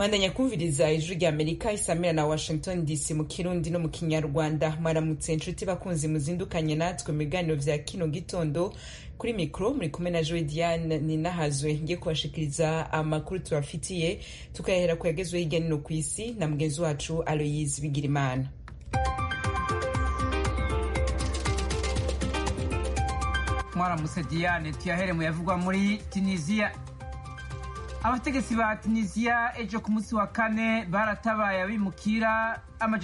Mandanya kumviriza ijwi rya Amerika isamira na Washington DC mu Kirundi no mu Kinyarwanda. Mwaramutse inshuti bakunzi muzindukanye natwe mu biganiro vya kino gitondo. Kuri mikro muri kumwe na Joy Diane Ninahazwe ngiye kubashikiriza amakuru tubafitiye, tukayahera ku yagezwe hirya no kw'isi na mugenzi wacu Aloyize Bigirimana. Mwaramutse Diane, tuyahere mu yavugwa muri Tunisia. Abategetsi ba Tunisia ejo ku munsi wa kane baratabaye abimukira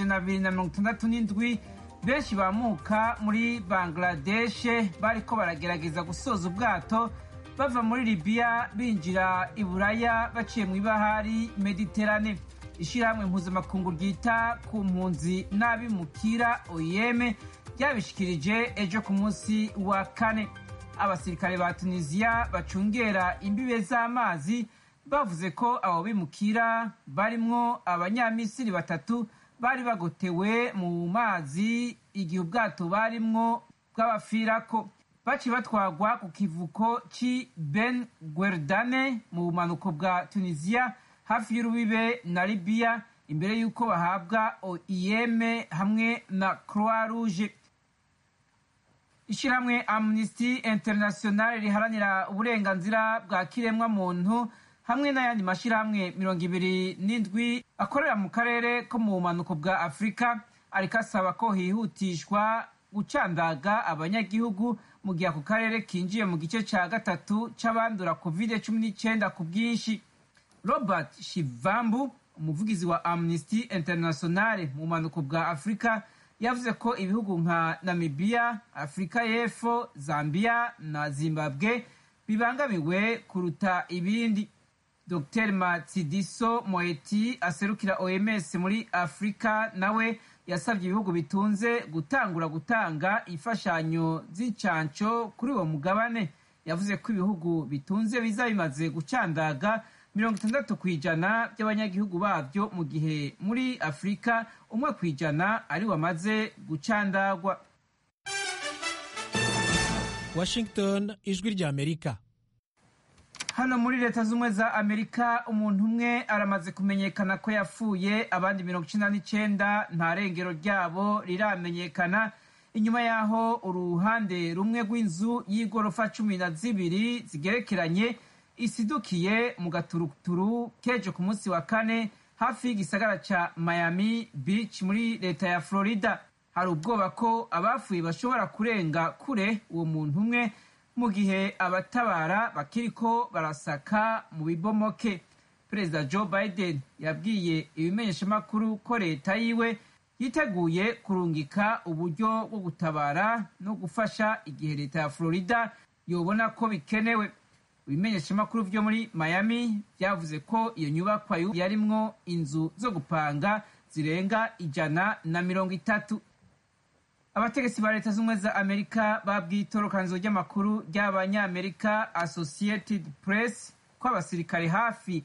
267 benshi bamuka muri Bangladesh bariko baragerageza gusoza ubwato bava muri Libya binjira i Buraya baciye mu ibahari Mediterane. Ishirahamwe mpuzamakungu ryita ku mpunzi n'abimukira OIM ryabishikirije ejo ku munsi wa kane. Abasirikare ba Tunisia bacungera imbibe z'amazi bavuze ko abo bimukira barimwo abanyamisiri 3 bari bagotewe mu mazi igihe ubwato barimwo bw'abafirako. Baci batwagwa ku kivuko ci Ben Guerdane mu bumanuko bwa Tunisia hafi y'urubibe na Libya imbere y'uko bahabwa OIM hamwe na Croix Rouge. Ishirahamwe Amnesty International riharanira uburenganzira bwa kiremwa muntu hamwe n'ayandi mashirahamwe 27 akorera mu karere ko mu bumanuko bwa Afrika ariko asaba ko hihutishwa gucandaga abanyagihugu mu gihe ako karere kinjiye mu gice ca gatatu c'abandura COVID-19 ku bwinshi. Robert Shivambu, umuvugizi wa Amnesty International mu bumanuko bwa Afrika, yavuze ko ibihugu nka Namibia, Afrika y'Epfo, Zambia na Zimbabwe bibangamiwe kuruta ibindi. Dr. Matsidiso Moeti aserukira OMS muri Afrika nawe yasabye ibihugu bitunze gutangura gutanga imfashanyo z'incanco kuri uwo mugabane. Yavuze ko ibihugu bitunze biza bimaze gucandaga 60% by'abanyagihugu babyo mu gihe muri Afrika 1% ari wamaze gucandagwa. Washington, ijwi rya Amerika. Hano muri Leta z'Ubumwe za Amerika umuntu umwe aramaze kumenyekana ko yapfuye, abandi 99 nta rengero ryabo riramenyekana inyuma yaho uruhande rumwe rw'inzu y'igorofa 12 zigerekeranye isidukiye mu gaturuturu kejo ku munsi wa kane hafi y'igisagara ca Miami Beach muri leta ya Florida. Hari ubwoba ko abafuye bashobora kurenga kure uwo muntu umwe mu gihe abatabara bakiriko barasaka mu bibomoke. Perezida Joe Biden yabwiye ibimenyeshamakuru ko leta yiwe yiteguye kurungika uburyo bwo gutabara no gufasha igihe leta ya Florida yobona ko bikenewe. Ibimenyeshamakuru vyo muri Miami vyavuze ko iyo nyubakwa yarimwo inzu zo gupanga zirenga 130. Abategetsi ba Leta z'Ubumwe za Amerika babwiye itorokanizo ry'amakuru ry'abanyamerika Associated Press ko abasirikare hafi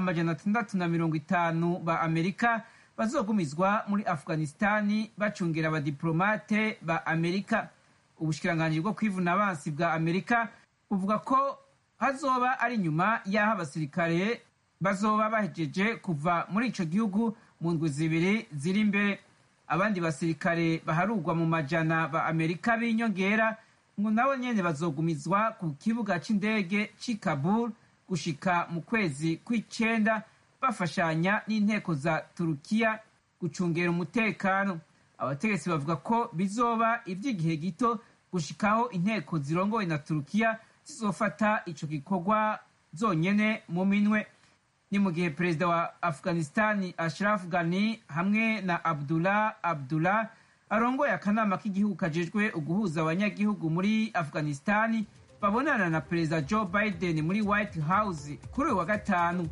650 ba Amerika bazogumizwa muri Afghanistani bacungera abadiplomate ba Amerika. Ubushikiranganji bwo kwivuna abansi bwa Amerika buvuga ko hazoba ari nyuma y'aho abasirikare bazoba bahejeje kuva muri ico gihugu mu ndwi zibiri ziri imbere. Abandi basirikare baharugwa mu majana ba Amerika b'inyongera ngo nabo nyene bazogumizwa ku kibuga c'indege c'i Kabul gushika mu kwezi kw'icenda bafashanya n'inteko za Turukiya gucungera umutekano. Abategetsi bavuga ko bizoba ivy'igihe gito gushikaho inteko zirongowe na Turukiya zizofata ico gikorwa zonyene mu minwe. Ni mu gihe perezida wa Afghanistani Ashraf Ghani hamwe na Abdullah arongoye akanama k'igihugu kajejwe uguhuza abanyagihugu muri Afghanistani babonana na perezida Joe Biden muri White House kuri uyu wa gatanu.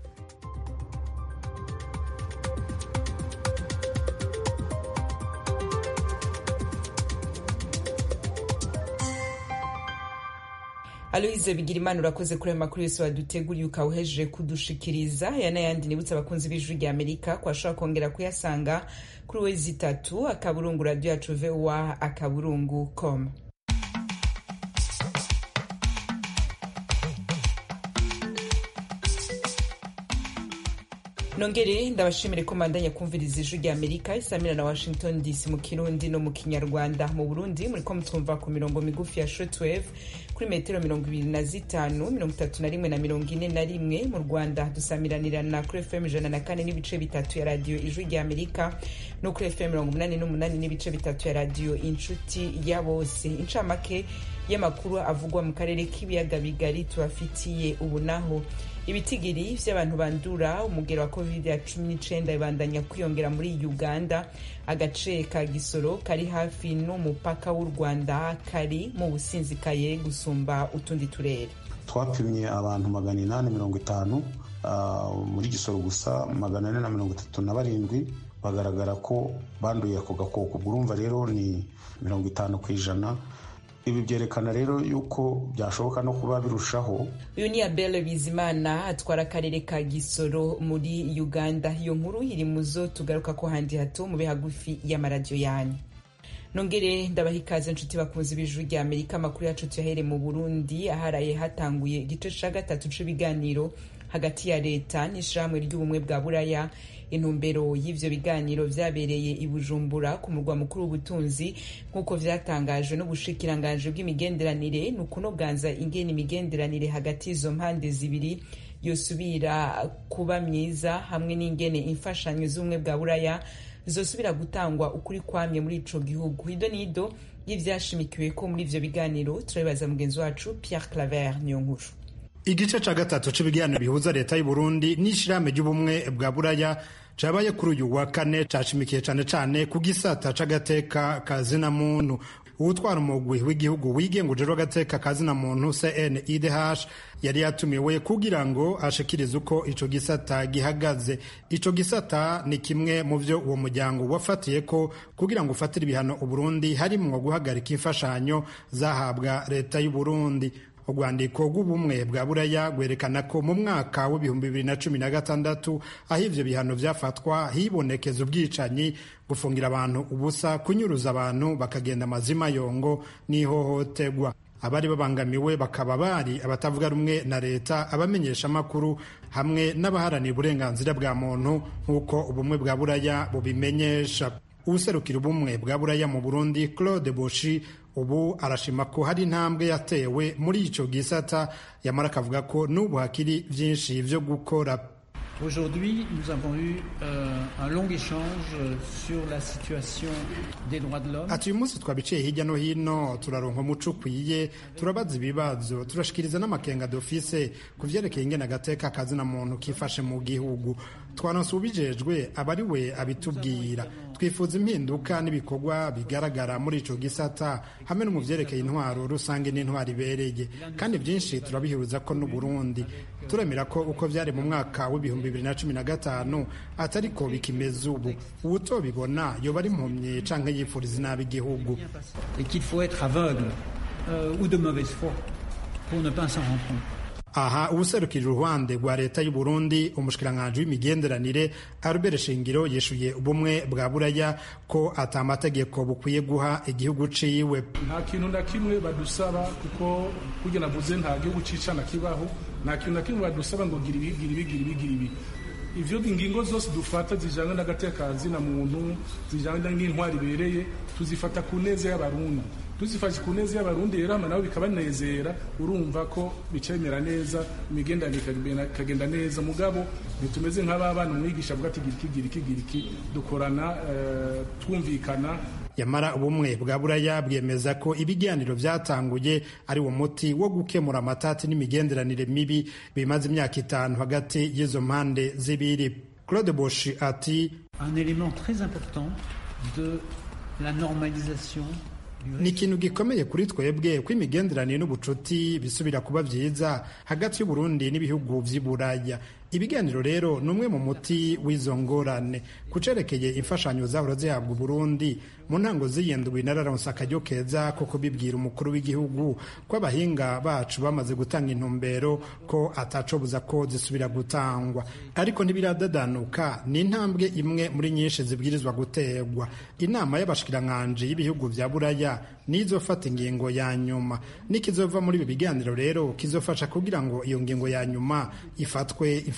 Aloyize Bigirimana urakoze kuri amakuru yose waduteguriye ukawuhejeje kudushikiriza. Aya n'ayandi nibutsa abakunzi b'ijwi rya Amerika ko ashobora kongera kuyasanga kuri wezi3 akaburungu radio yacu VOA akaburungu.com. nongere ndabashimire ko mandanya kumviriza ijwi rya Amerika isamira na Washington DC mu Kirundi no mu Kinyarwanda. Mu Burundi muri ko mutwumva ku mirongo migufi ya shortwave kuri metero 25, 31 na 41. Mu Rwanda dusamiranira na kuri FM 104 n'ibice bitatu ya radio ijwi rya Amerika no kuri FM 88 n'ibice bitatu ya radio Inshuti ya Bose. Incamake y'amakuru avugwa mu karere k'ibiyaga bigari tubafitiye ubu naho. Ibitigiri vy'abantu bandura umugero wa COVID-19 ibandanya kwiyongera muri Uganda. Agace ka Gisoro kari hafi n'umupaka w'u Rwanda kari mu businzikaye gusumba utundi turere. Twapimye abantu 850 muri Gisoro gusa 437 bagaragara ko banduye ako gakoko. Urumva rero ni 50%. Ibi byerekana rero yuko byashoboka no kuba birushaho. Uyu ni Abel Bizimana atwara akarere ka Gisoro muri Uganda. Iyo nkuru iri muzo tugaruka ko handi hato mu bihagufi y'amaradiyo yanyu. Nongere ndabaha ikaze nshuti bakunzi b'ijwi rya Amerika. Amakuru yacu tuyahere mu Burundi aharaye hatanguye igice ca gatatu c'ibiganiro hagati ya leta n'ishiramwe ry'ubumwe bwa Buraya. Intumbero y'ivyo biganiro vyabereye i Bujumbura ku murwa mukuru w'ubutunzi nk'uko vyatangajwe n'ubushikiranganje bw'imigenderanire n'ukunoganza ingene imigenderanire hagati y'izo mpande zibiri yosubira kuba myiza hamwe n'ingene imfashanyo z'ubumwe bwa Buraya zosubira gutangwa ukuri kwamye muri ico gihugu. Ido nido y'ivyashimikiwe ko muri ivyo biganiro turabibaza mugenzi wacu Pierre Claver niyo nkuru. Igice ca gatatu c'ibiganiro bihuza leta y'u Burundi n'ishirahamwe ry'ubumwe bwa Buraya cabaye kuri uyu wa kane cashimikiye cane ku gisata c'agateka kazina muntu. Uwutwara umugwi w'igihugu wigenga agateka kazina muntu CNIDH yari yatumiwe kugira ngo ashikirize uko ico gisata gihagaze. Ico gisata ni kimwe mu vyo uwo muryango wafatiye ko kugira ngo ufatire ibihano u Burundi harimwo guhagarika imfashanyo zahabwa leta y'u Burundi. Urwandiko rw'ubumwe bwa Buraya gwerekana ko mu mwaka wa 2016 aho ivyo bihano vyafatwa hibonekeza ubwicanyi, gufungira abantu ubusa, kunyuruza abantu bakagenda mazima yongo n'ihohoterwa. Abari babangamiwe bakaba bari abatavuga rumwe na leta, abamenyesha makuru hamwe n'abaharanira uburenganzira bwa muntu nk'uko ubumwe bwa Buraya bubimenyesha. Userukira ubumwe bwa Buraya mu Burundi Claude Boshi ubu arashima ko hari intambwe yatewe muri ico gisata, yamara akavuga ko n'ubu hakiri vyinshi vyo gukora. Aujourd'hui, nous avons eu un long échange sur la situation des droits de l'homme. Ati uyu munsi twabiciye hirya no hino, turaronka umuco ukwiye, turabaza ibibazo, turashikiriza n'amakenga dofise ku vyerekeye ingene agateka kazina muntu kifashe mu gihugu. Twanonse ubijejwe abari we abitubwira. Twifuza impinduka n'ibikorwa bigaragara muri ico gisata hamwe no mu vyerekeye intwaro rusange n'intwaro ibereye, kandi vyinshi turabihuza ko n'u Burundi. Turemera ko uko vyari mu mwaka wa 2015 atariko bikimeze ubu. Uwutobibona yoba ari impumyi canke yifuriza nabi igihugu. Et qu'il faut être aveugle ou de mauvaise foi pour ne pas s'en rendre compte. Aha ubuserukira uruhande rwa leta y'u Burundi umushikiranganje w'imigenderanire Albert Shingiro yeshuye ubumwe bwa Buraya ko atamategeko bukwiye guha igihugu ciwe. Nta kintu na kimwe badusaba kuko kujya navuze nta gihugu cicana kibaho, nta kintu na kimwe badusaba ngo gira ibi. Ivyo ingingo zose dufata zijanye n'agateka kazina muntu, zijanye n'intwari ibereye, tuzifata ku neza y'abarundi. Tuzifashe ku neza y'abarundi rero nabo bikabanezera, urumva ko bicemera neza, imigenderanire kagenda neza. Mugabo nitumeze nk'abana umwigisha bwa tigiriki dukorana twumvikana. Yamara ubumwe bwa Buraya bwemeza ko ibiganiro vyatanguye ari wo muti wo gukemura amatati n'imigenderanire mibi bimaze imyaka 5 hagati y'izo mpande zibiri. Claude Boshi ati un élément très important de la normalisation. Ni ikintu gikomeye kuri twebwe ko imigenderanire n'ubucuti bisubira kuba vyiza hagati y'u Burundi n'ibihugu vy'i Buraya. Ibiganiro rero numwe mu muti w'izo ngorane. Kucerekeye imfashanyo zahora zihabwa Burundi mu ntango z'iyendwi nararonse akaryo keza ko kubibwira umukuru w'igihugu ko abahinga bacu bamaze gutanga intumbero ko atacobuza ko zisubira gutangwa, ariko ntibiradadanuka. Ni intambwe imwe muri nyinshi zibwirizwa gutegwa. Inama y'abashikiranganje y'ibihugu vya Buraya nizofata ingingo ya nyuma. Nikizova muri ibi biganiro rero kizofasha kugira ngo iyo ngingo ya nyuma ifatwe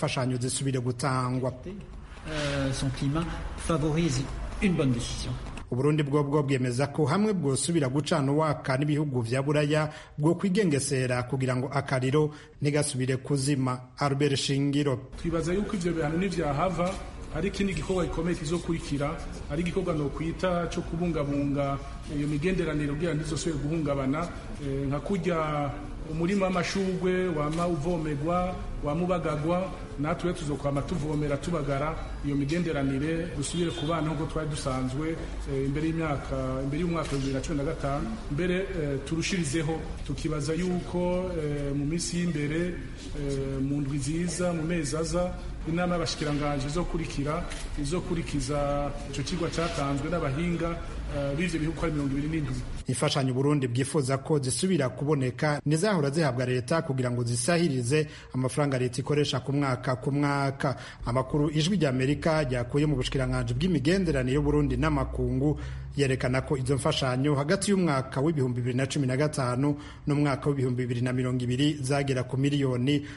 imfashanyo zisubire gutangwa. Son climat favorise une bonne décision. Uburundi bwo bwemeza ko hamwe bwosubira gucana uwaka n'ibihugu vya Buraya bwo kwigengesera kugira ngo akariro ntigasubire kuzima. Albert Shingiro: twibaza yuko ivyo bihano n'ivyahava hari ikindi gikorwa gikomeye kizokurikira, ari igikorwa no kwita cyo kubungabunga iyo migenderanire kugira ntizosubire guhungabana, nka kurya umurima w'amashurwe wama uvomegwa wamubagagwa, natwe tuzokwama tuvomera tubagara iyo migenderanire dusubire ku bana nk'uko twari dusanzwe imbere y'umwaka 2015. mbere turushirizeho tukibaza yuko mu minsi y'imbere mu ndwi nziza mu mezi aza inama y'abashikiranganje izokurikiza ico kigwa cyatanzwe n'abahinga b'ivyo bihugu ari 27. Imfashanyo Burundi bwifuza ko zisubira kuboneka nizahora zihabwa leta kugira ngo zisahirize amafaranga leta ikoresha ku mwaka. Amakuru Ijwi rya Amerika ryakuye mu bushikiranganje bw'imigenderanire y'Uburundi n'amakungu yerekana ko izo mfashanyo hagati y'umwaka w'ibihumbi 2015 n'umwaka w'ibihumbi 2020 zagera ku miliyoni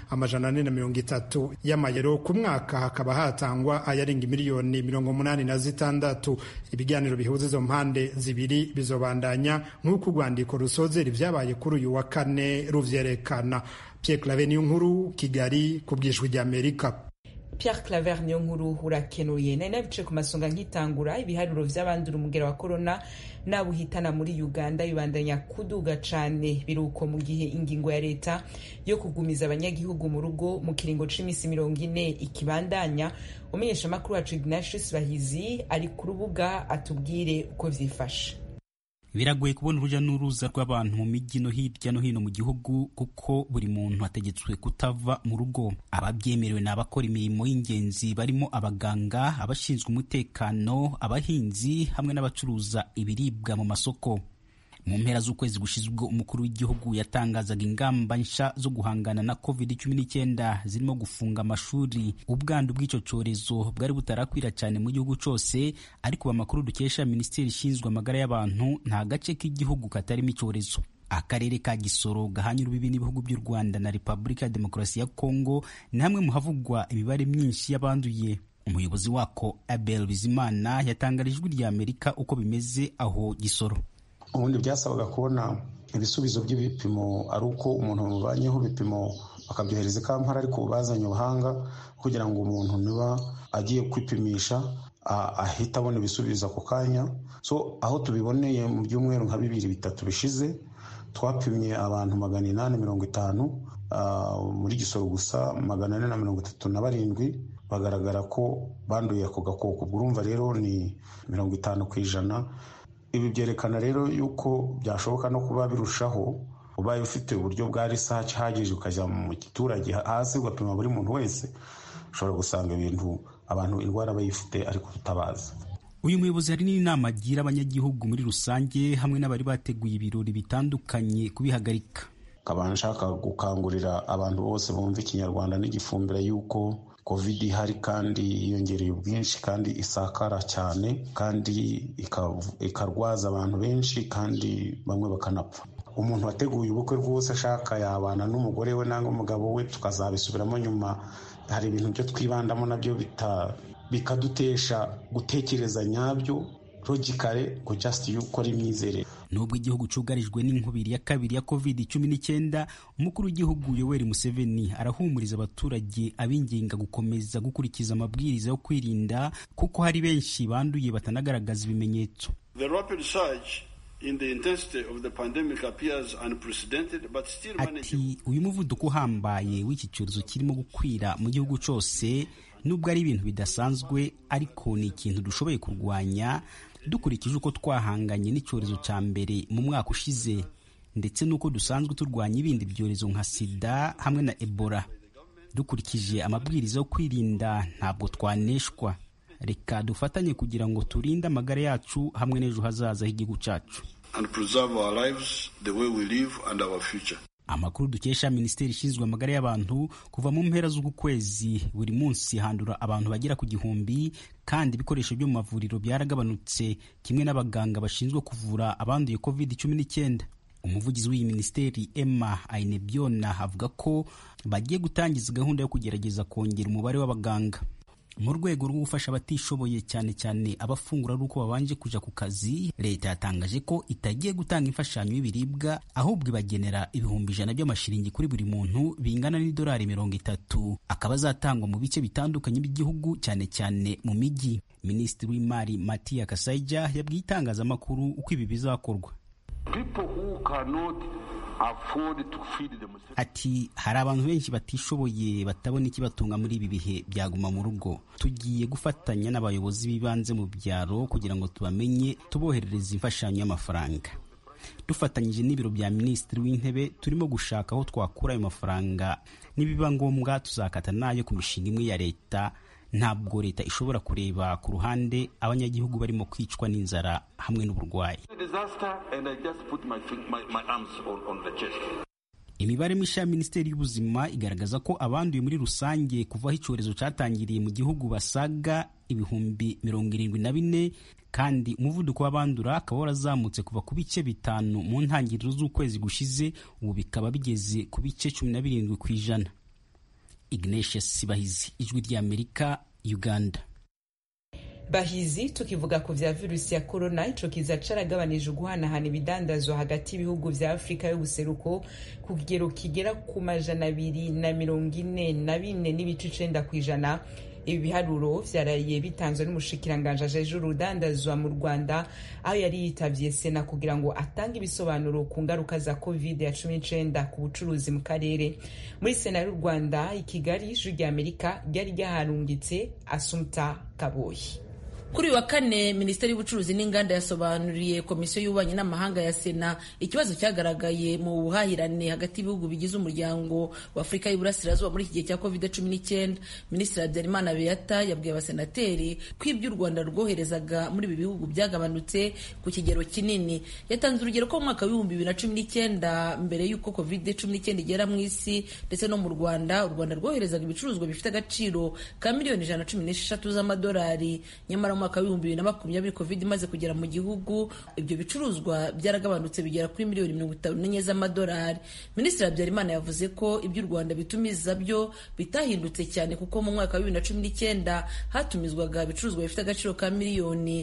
430 y'amayero ku mwaka, hakaba hatangwa ayarenga miliyoni 86. Ibiganiro bihuza izo mpande zibiri bizobandanya nk'uko urwandiko rusozera ivyabaye kuri uyu wa kane ruvyerekana. Pierre Claver Niyonkuru, Kigali, ku bw'Ijwi rya Amerika. Pierre Claver Niyonkuru urakenuye. Nari nabice ku masonga nkitangura ibiharuro vy'abandura umugera wa corona nabuhitana muri Uganda bibandanya kuduga cane, biruko mu gihe ingingo ya leta yo kugumiza abanyagihugu mu rugo mu kiringo c'imisi 40 ikibandanya. Umenyesha makuru wacu Ignatius Bahizi ari ku rubuga atubwire uko vyifashe. Biragoye kubona uruja n'uruza rw'abantu mu mijyi no hirya no hino mu gihugu kuko buri muntu ategetswe kutava mu rugo. Ababyemerewe ni abakora imirimo y'ingenzi barimo abaganga, abashinzwe umutekano, abahinzi hamwe n'abacuruza ibiribwa mu masoko. Mu mpera z'ukwezi gushize ubwo umukuru w'igihugu yatangazaga ingamba nshya zo guhangana na COVID-19 zirimo gufunga amashuri. Ubwandu bw'icyo cyorezo bwari butarakwira cyane mu gihugu cyose, ariko amakuru dukesha Minisiteri ishinzwe amagara y'abantu nta gace k'igihugu katarimo icyorezo. Akarere ka Gisoro gahanye urubibi n'ibihugu by'u Rwanda na Repubulika ya Demokarasi ya Kongo ni hamwe mu havugwa imibare myinshi y'abanduye. Umuyobozi wako Abel Bizimana yatangarije Ijwi rya Amerika uko bimeze aho Gisoro. Ubundi byasabaga kubona ibisubizo by'ibipimo ari uko umuntu mubanyeho ibipimo bakabyohereza Kampala, ariko bazanye ubuhanga kugira ngo umuntu niba agiye kwipimisha ahita abona ibisubizo ako kanya. So aho tubiboneye mu byumweru nka 2-3 bishize twapimye abantu 850 muri Gisoro gusa 437 bagaragara ko banduye ako gakoko. Urumva rero ni 50%. Ibi byerekana rero yuko byashoboka no kuba birushaho ubaye ufite uburyo bwa research hagije ukajya mu giturage hasi ugapima buri muntu wese, ushobora gusanga abantu indwara bayifite ariko tutabaza. Uyu muyobozi hari n'inama agira abanyagihugu muri rusange hamwe n'abari bateguye ibirori bitandukanye kubihagarika. Kabana nshaka gukangurira abantu bose bumva Ikinyarwanda n'igifumbira yuko COVID ihari kandi yiyongereye ubwinshi kandi isakara cyane kandi ikarwaza abantu benshi kandi bamwe bakanapfa. Umuntu wateguye ubukwe rwose ashaka yabana n'umugore we nangwa umugabo we, tukazabisubiramo nyuma. Hari ibintu byo twibandamo nabyo bikadutesha gutekereza nyabyo logically ko just yukora imyizere. Nubwo igihugu cyugarijwe n'inkubiri ya kabiri ya COVID-19, umukuru w'igihugu Yoweri Museveni arahumuriza abaturage abinginga gukomeza gukurikiza amabwiriza yo kwirinda kuko hari benshi banduye batanagaragaza ibimenyetso. The rapid surge in the intensity of the pandemic appears unprecedented but still manageable. Ati uyu muvuduko uhambaye w'iki cyorezo kirimo gukwira mu gihugu cyose nubwo ari ibintu bidasanzwe, ariko ni ikintu dushoboye kurwanya dukurikije uko twahanganye n'icyorezo cya mbere mu mwaka ushize ndetse n'uko dusanzwe turwanya ibindi byorezo nka sida hamwe na Ebola. Dukurikije amabwiriza yo kwirinda ntabwo twaneshwa. Reka dufatanye kugira ngo turinde amagara yacu hamwe n'ejo hazaza h'igihugu cyacu. And preserve our lives, the way we live and our future. Amakuru dukesha Minisiteri ishinzwe amagara y'abantu kuva mu mpera z'uku kwezi buri munsi handura abantu bagera ku 1,000 kandi ibikoresho byo mu mavuriro byaragabanutse kimwe n'abaganga bashinzwe kuvura abanduye COVID-19. umuvugizi w'iyi minisiteri Emma Ainebiona avuga ko bagiye gutangiza gahunda yo kugerageza kongera umubare w'abaganga mu rwego rwo gufasha abatishoboye cyane cyane abafungura ari uko babanje kuja ku kazi. Leta yatangaje ko itagiye gutanga imfashanyo y'ibiribwa ahubwo ibagenera ibihumbi 100 by'amashiringi kuri buri muntu bingana n'idolari 30, akaba azatangwa mu bice bitandukanye by'igihugu cyane cyane mu mijyi. Minisitiri w'imari Matia Kasaija yabwiye itangazamakuru uko ibi bizakorwa. Ati hari abantu benshi batishoboye batabona ikibatunga muri ibi bihe byaguma mu rugo. Tugiye gufatanya n'abayobozi b'ibanze mu byaro kugira ngo tubamenye, tuboherereza imfashanyo y'amafaranga. Dufatanyije n'ibiro bya minisitiri w'intebe turimo gushaka aho twakura ayo mafaranga, nibiba ngombwa tuzakata nayo ku mishinga imwe ya leta. Ntabwo leta ishobora kureba ku ruhande abanyagihugu barimo kwicwa n'inzara hamwe n'uburwayi. Imibare mishya ya Minisiteri y'Ubuzima igaragaza ko abanduye muri rusange kuva aho icyorezo cyatangiriye mu gihugu basaga ibihumbi 74, kandi umuvuduko w'abandura akaba warazamutse kuva ku bice 5 mu ntangiriro z'ukwezi gushize, ubu bikaba bigeze ku bice 17%. Ignatius Sibahizi, Ijwi ry'Amerika, Uganda. Bahizi, tukivuga ku vya virusi ya corona, ico kiza caragabanije guhanahana ibidandazwa hagati y'ibihugu vya Afrika y'ubuseruko ku kigero kigera ku 244.9%. Ibi biharuro vyaraye bitanzwe n'umushikiranganje ajeje urudandazwa mu Rwanda, aho yari yitavye Sena kugira ngo atange ibisobanuro ku ngaruka za COVID-19 ku bucuruzi mu karere. Muri Sena y'u Rwanda i Kigali, Ijwi ry'Amerika ryari ryaharungitse Assumpta Kaboyi. Kuri wa kane, Minisiteri y'Ubucuruzi n'Inganda yasobanuriye Komisiyo y'Ububanyi n'Amahanga ya Sena ikibazo cyagaragaye mu buhahirane hagati y'ibihugu bigize umuryango wa Afurika y'Iburasirazuba muri iki gihe cya COVID-19. Minisitiri Habyarimana Beata yabwiye abasenateri ko ibyo u Rwanda rwoherezaga muri ibi bihugu byagabanutse ku kigero kinini. Yatanze urugero ko mu mwaka wa 2019 mbere y'uko COVID-19 igera mu isi ndetse no mu Rwanda, u Rwanda rwoherezaga ibicuruzwa bifite agaciro ka miliyoni 116 z'amadolari. Nyamara mu mwaka wa 2020 COVID imaze kugera mu gihugu, ibyo bicuruzwa byaragabanutse bigera kuri miliyoni 54 z'amadolari. Minisitiri Habyarimana yavuze ko ibyo u Rwanda bitumiza byo bitahindutse cyane, kuko mu mwaka wa 2019 hatumizwaga ibicuruzwa bifite agaciro ka miliyoni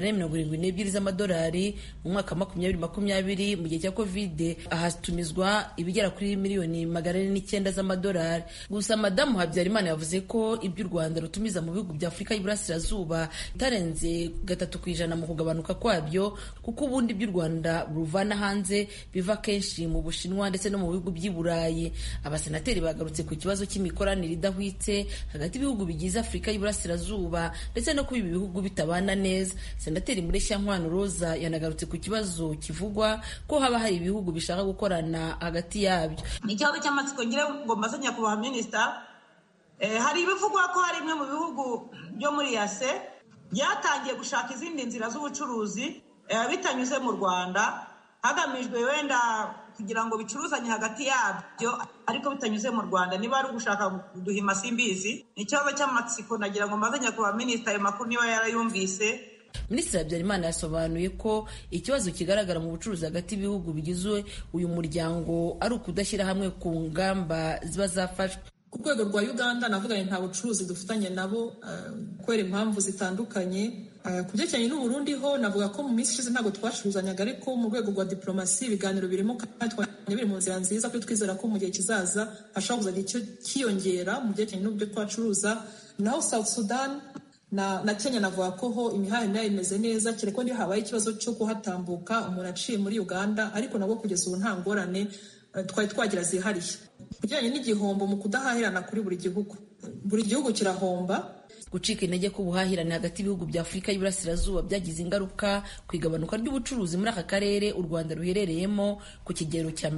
172 z'amadolari. Mu mwaka wa 2020 mu gihe cya COVID hatumizwa ibigera kuri miliyoni 409 z'amadolari. Gusa Madamu Habyarimana yavuze ko ibyo u Rwanda rutumiza mu bihugu bya Afurika y'Iburasirazuba itarenze 3% mu kugabanuka kwabyo, kuko ubundi by'u Rwanda ruvana hanze biva kenshi mu Bushinwa ndetse no mu bihugu by'i Burayi. Abasenateri bagarutse ku kibazo cy'imikoranire idahwitse hagati y'ibihugu bigize Afurika y'Iburasirazuba ndetse no kuba ibi bihugu bitabana neza. Senateri Mureshyankwano Roza yanagarutse ku kibazo kivugwa ko haba hari ibihugu bishaka gukorana hagati yabyo. Ikibazo cy'amatsiko ngira ngo mbaze nyakubahwa minisita, hari ibivugwa ko hari imwe mu bihugu byo muri yase byatangiye gushaka izindi nzira z'ubucuruzi bitanyuze mu Rwanda, hagamijwe wenda kugira ngo bicuruzanye hagati yabyo ariko bitanyuze mu Rwanda. Niba ari ugushaka kuduhima simbizi, ni ikibazo cy'amatsiko nagira ngo mbaze nyakubahwa minisita ayo makuru niba yarayumvise. Minisitiri Habyarimana yasobanuye ko ikibazo kigaragara mu bucuruzi hagati y'ibihugu bigize uyu muryango ari ukudashyira hamwe ku ngamba ziba zafashwe. Ku rwego rwa Uganda navuganye nta bucuruzi dufitanye nabo kubera impamvu zitandukanye. Ku byerekeranye n'u Burundi ho navuga ko mu minsi ishize ntabwo twacuruzanyaga, ariko mu rwego rwa diplomasi ibiganiro birimo kandi biri mu nzira nziza, kuri twizera ko mu gihe kizaza hashobora kuzagira icyo kiyongera mu byerekeranye n'uburyo twacuruza. Naho South Sudan na Kenya navuga ko ho imihahirane imeze neza, kereko niyo habaye ikibazo cyo kuhatambuka umuntu aciye muri Uganda, ariko nabwo kugeza ubu nta ngorane twari twagira zihariye. Kujyanye n'igihombo mu kudahahirana kuri buri gihugu kirahomba. Gucika intege k'ubuhahirane hagati y'ibihugu bya Afurika y'Iburasirazuba byagize ingaruka ku igabanuka ry'ubucuruzi muri aka karere u Rwanda ruherereyemo ku kigero cya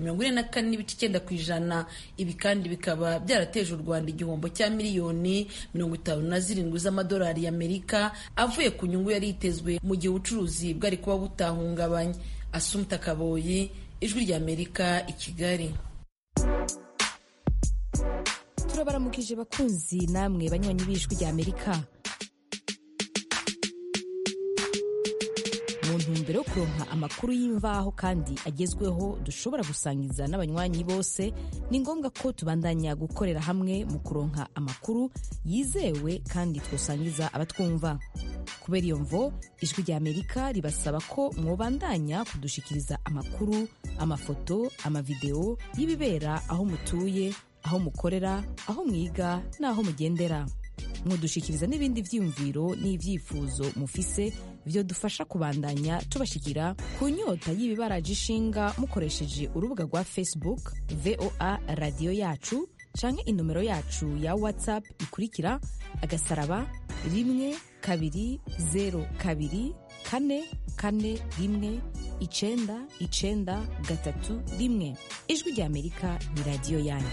244.9%. Ibi kandi bikaba byarateje u Rwanda igihombo cya miliyoni 57 z'amadolari y'Amerika avuye ku nyungu yari itezwe mu gihe ubucuruzi bwari kuba butahungabanye. Assumpta Kaboyi, Ijwi ry'Amerika, i Kigali. Turabaramukije bakunzi namwe banywanyi b'Ijwi ry'Amerika. Mu ntumbero ntumbero yo kuronka amakuru y'imvaho kandi agezweho dushobora gusangiza n'abanywanyi bose, ni ngombwa ko tubandanya gukorera hamwe mu kuronka amakuru yizewe kandi twosangiza abatwumva. Kubera iyo mvo, ijwi rya Amerika ribasaba ko mwobandanya kudushikiriza amakuru, amafoto, amavideo y'ibibera aho mutuye, aho mukorera, aho mwiga n'aho mugendera. Mwodushikiriza n'ibindi vyiyumviro n'ivyifuzo mufise vyodufasha kubandanya tubashikira ku nyota y'ibibaraje ishinga mukoresheje urubuga rwa Facebook VOA Radio Yacu canke inomero yacu ya WhatsApp ikurikira *120 Ijwi rya Amerika ni radio yanyu.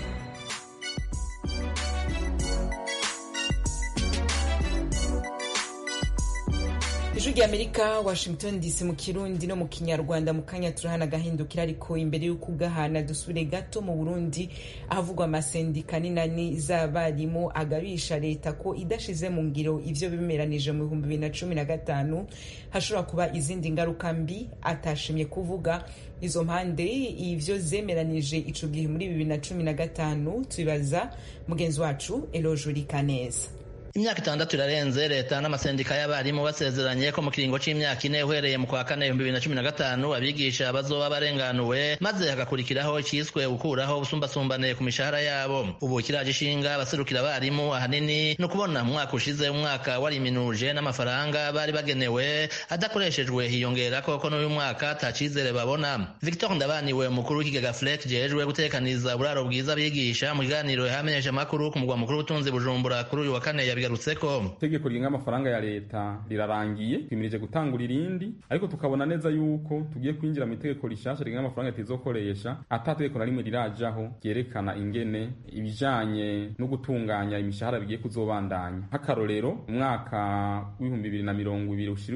Ijwi rya Amerika, Washington DC mu Kirundi no mu Kinyarwanda. Mu kanya turahana gahindukira, ariko imbere y'uko ugahana dusubire gato mu Burundi ahavugwa amasendika n'inani z'abarimu agabisha leta ko idashize mu ngiro ivyo bimeranije mu 2015 hashobora kuba izindi ngaruka mbi atashimye kuvuga. Izo mpande ivyo zemeranije ico gihe muri 2015 tubibaza mugenzi wacu Eloge Kaneza. Imyaka 6 irarenze leta n'amasendika y'abarimu basezeranye ko mu kiringo c'imyaka 4 uhereye mu kwa 4 2015 abigisha bazoba barenganuwe, maze hagakurikiraho ikiswe gukuraho ubusumbasumbane ku mishahara yabo. Ubu kiraje ishinga abaserukira abarimu ahanini no kubona mu mwaka ushize umwaka wari minuje n'amafaranga bari bagenewe adakoreshejwe, hiyongera ko n'uyu mwaka atacizere babona. Victor Ndabaniwe, umukuru w'ikigega FLEC jejwe gutekaniza uburaro bwiza abigisha, mu kiganiro yahamenyesha amakuru ku mugwa mukuru w'ubutunzi Bujumbura kuri uyu wa 4 itegeko rigenga amafaranga ya leta rirarangiye, twimirije gutangura irindi, ariko tukabona neza yuko tugiye kwinjira mu itegeko rishasha rigenga amafaranga tizokoresha atategeko na rimwe rirajaho ryerekana ingene ibijanye no gutunganya imishahara bigiye kuzobandanya. Nk'akarorero, umwaka w'2020 ushira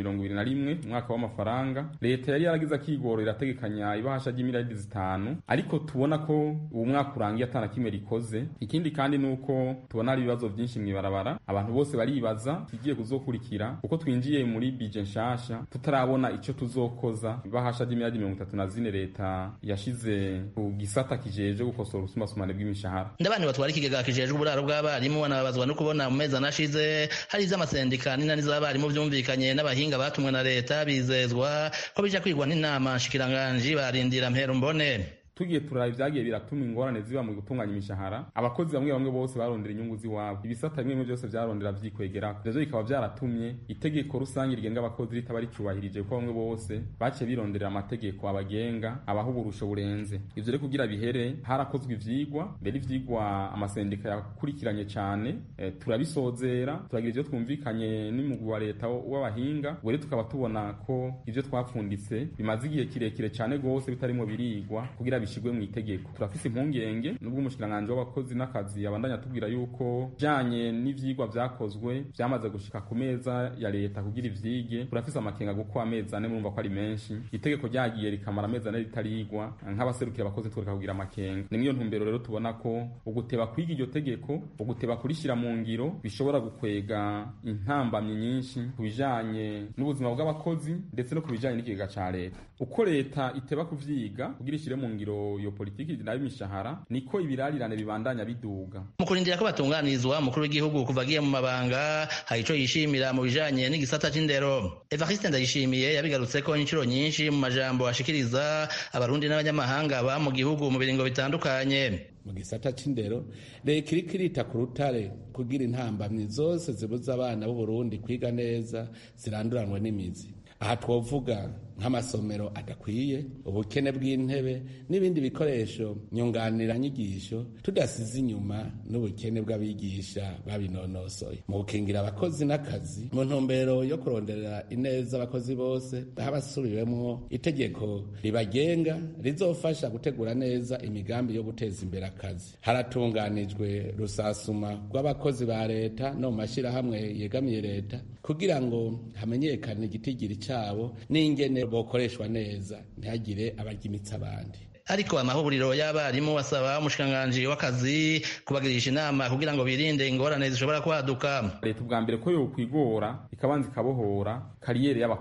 2021 umwaka w'amafaranga leta yari yaragize akigoro irategekanya ibahasha ry'imiliyaridi 5, ariko tubona ko uwo mwaka urangiye atana kimwe rikoze. Ikindi kandi nuko tubona ari ibibazo byinshi mwibara, abantu bose baribaza kigiye kuzokurikira uko twinjiye muri budget nshasha tutarabona ico tuzokoza. Ibahasha ry'imiliyaridi 34 leta yashize ku gisata kijeje gukosora ubusumbasumbane bw'imishahara. Ndabani batwara ikigega kijeje uburaro bw'abarimu banabazwa no kubona mu mezi anashize hari iz'amasendika n'inani z'abarimu byumvikanye n'abahinga batumwe na leta bizezwa ko bija kwigwa n'inama nshikiranganje barindira mpero mbone. Tugiye turaba ibyagiye biratuma ingorane ziba mu gutunganya imishahara. Abakozi bamwe bose barondera inyungu ziwabo, ibisata bimwe byose byarondera vyikwegera. Ivyo bikaba byaratumye itegeko rusange rigenga abakozi ritaba ricubahirije, ko bamwe bose bace bironderera amategeko abagenga abaho uburusho burenze. Ivyo rero kugira bihere harakozwe ivyigwa, mbere ivyigwa amasendika yakurikiranye cyane, turabisozera turagira ivyo twumvikanye n'umugwi wa leta w'abahinga. Were tukaba tubona ko ivyo twapfunditse bimaze igihe kirekire cyane gose bitarimo birigwa kugira bishigwe mu itegeko. Turafise impungenge nubwo umushikiranganje w'abakozi n'akazi abandanya tubwira yuko janye n'ivyigwa vyakozwe vyamaze gushika ku meza ya leta kugira ivyige. Turafise amakenga guko amezi 4 murumva ko ari menshi, itegeko ryagiye rikamara amezi 4 ritarigwa. Nk'abaserukira abakozi twereka kugira amakenga. Ni niyo ntumbero rero tubona ko uguteba kwiga iryo tegeko, uguteba kurishira mu ngiro bishobora gukwega intambamye nyinshi kubijanye n'ubuzima bw'abakozi ndetse no kubijanye n'ikigega ca leta. Uko leta iteba kuvyiga kugira ishire mu ngiro yo politiki nayo imishahara, niko ibirarirane bibandanya biduga. Mu kurindira ko batunganirizwa umukuru w'igihugu kuva agiye mu mabanga hari ico yishimira mu bijanye n'igisata c'indero. Evariste Ndayishimiye yabigarutse ko incuro nyinshi mu majambo ashikiriza abarundi n'abanyamahanga ba mu gihugu mu biringo bitandukanye. Mu gisata c'indero leta iriko irita ku rutare kugira intambamyi zose zibuza abana b'u Burundi kwiga neza ziranduranwe n'imizi. Aha twovuga nk'amasomero adakwiye, ubukene bw'intebe n'ibindi bikoresho nyunganiranyigisho, tudasize inyuma n'ubukene bw'abigisha babinonosoye. Mu gukingira abakozi n'akazi mu ntumbero yo kurondera ineza abakozi bose, habasubiriwemwo itegeko ribagenga rizofasha gutegura neza imigambi yo guteza imbere akazi. Haratunganijwe rusasuma rw'abakozi ba leta no mu mashirahamwe yegamiye leta kugira ngo hamenyekane igitigiri cabo n'ingene bokoreshwa neza, ntihagire abagimitsa abandi. Ariko amahuriro y'abarimu basaba umushikiranganji w'akazi kubagirisha inama kugira ngo birinde ingorane zishobora kwaduka. Leta ubwa mbere ko yo kwigora ikabanza ikabohora kariyeri y'abakozi.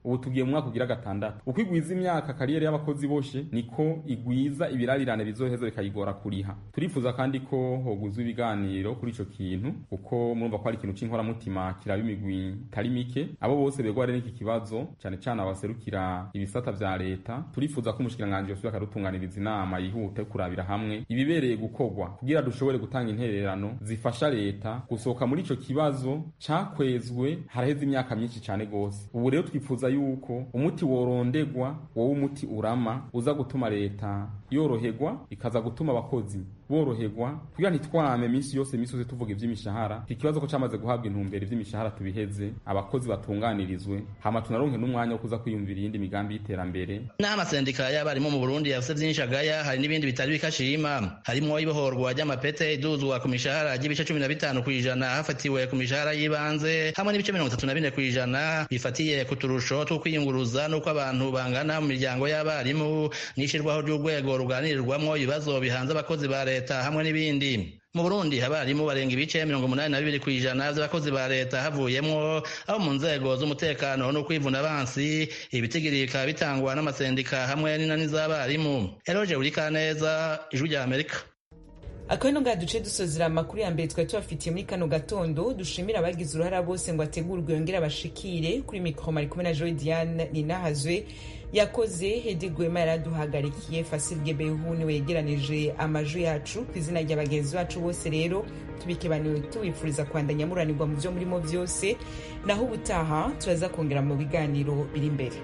ubu tugiye mu mwaka ugira 6. uko igwiza imyaka kariyeri y'abakozi boshe niko igwiza ibirarirane bizoheza bikayigora kuriha. Turifuza kandi ko hoguzwa ibiganiro kuri ico kintu kuko murumva ko ari ikintu c'inkoramutima kiraba imigwi itari mike. Abo bose begware n'iki kibazo cyane cyane abaserukira ibisata vya leta. Turifuza ko umushikiranganje yosubira akadutunganiriza inama yihute kurabira hamwe ibibereye gukorwa kugira dushobore gutanga intererano zifasha leta gusohoka muri ico kibazo cakwezwe haraheze imyaka myinshi cyane gose. Ubu rero twifuza yuko umuti worondegwa wowe umuti urama uza gutuma leta yoroherwa ikaza gutuma abakozi boroherwa kugira ntitwame minsi yose tuvuga ivy'imishahara. Ikibazo ko camaze guhabwa intumbero ivy'imishahara tubiheze abakozi batunganirizwe hama tunaronke n'umwanya wo kuza kwiyumvira iyindi migambi y'iterambere. N'amasendika y'abarimu mu Burundi yafise vyinshi agaya, hari n'ibindi bitari bikashima, harimwo ibohorwa ry'amapete iduzwa ku mishahara y'ibice 15% hafatiwe ku mishahara y'ibanze hamwe n'ibice 34% bifatiye ku turusho two kwiyunguruza n'uko abantu bangana mu miryango y'abarimu n'ishirwaho ry'urwego ruganirirwamwo ibibazo bihanze abakozi ba leta hamwe n'ibindi. Mu Burundi abarimu barenga ibice 82% by'abakozi ba leta havuyemwo abo mu nzego z'umutekano no kwivuna abansi. Ibitigirika bitangwa n'amasendika hamwe n'inani z'abarimu. Eroje Urikaneza, Ijwi rya Amerika. Akabino nga duce dusozera amakuru ya mbere twari tubafitiye muri kano gatondo. Dushimira abagize uruhara bose ngo ategurwe yongera bashikire. Kuri mikro mari kumwe na Joy Diane Ninahazwe yakoze Hedi Gwema yaraduhagarikiye. Fasil Gebehuni wegeranije amajwi yacu ku izina ry'abagenzi bacu bose. Rero tubikebaniwe tubifuriza kwandanya muranirwa mu byo murimo byose, naho ubutaha turaza kongera mu biganiro biri imbere.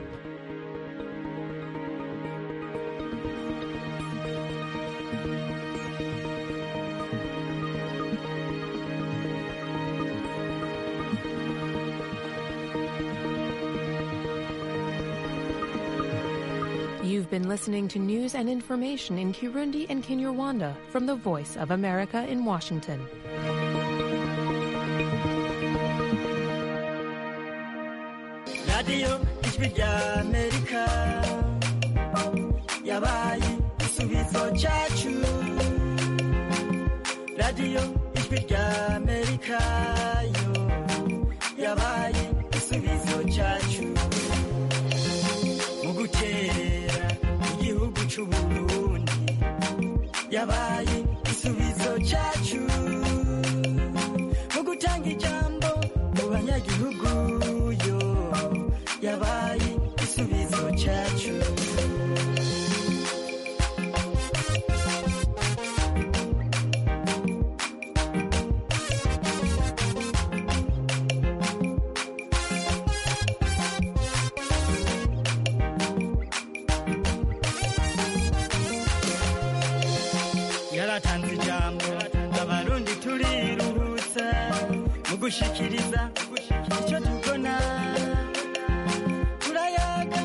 You've been listening to news and information in Kirundi and Kinyarwanda from the Voice of America in Washington. Radio Ijwi rya Amerika yabaye igisubizo cyacu. Radio Ijwi rya Amerika yo yabaye igisubizo cyacu mu gutera igihugu cy'u Burundi, yabaye igisubizo cyacu mu gutanga ijambo mu banyagihugu yo yabaye igisubizo cyacu. Yaratanze ijambo abarundi turiruhutsa mu gushikiriza icyo tubona, turayaga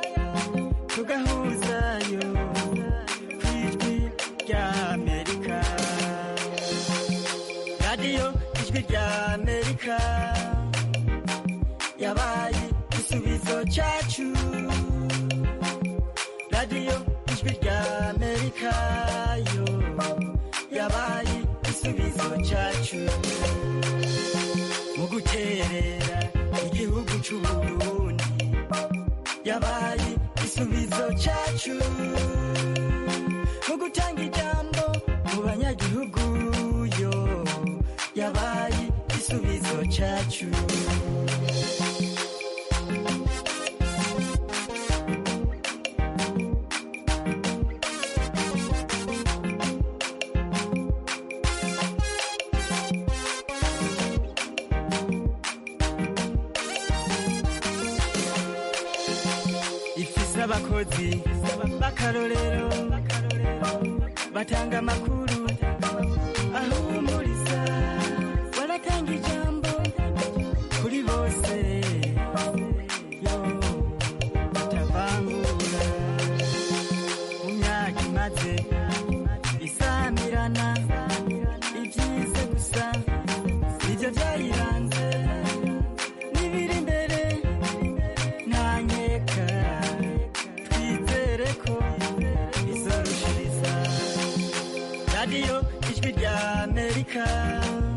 tugahuzayo ku Ijwi rya Amerika. Radio Ijwi rya Amerika yabaye igisubizo cyacu. Radio Ijwi rya Amerika yo yabaye igisubizo cyacu mu guterera igihugu cy'u Burundi, yabaye igisubizo cyacu mu gutanga ijambo mu banyagihugu yo yabaye igisubizo cyacu. Abakozi b'akarorero batanga amakuru ahumuriza, baratanga ijambo kuri bose yo batavangura. Mu myaka imaze isamirana ibyize gusa nibyo byayiranze, n'ibiri imbere nta nkeka Radio Ijwi rya Amerika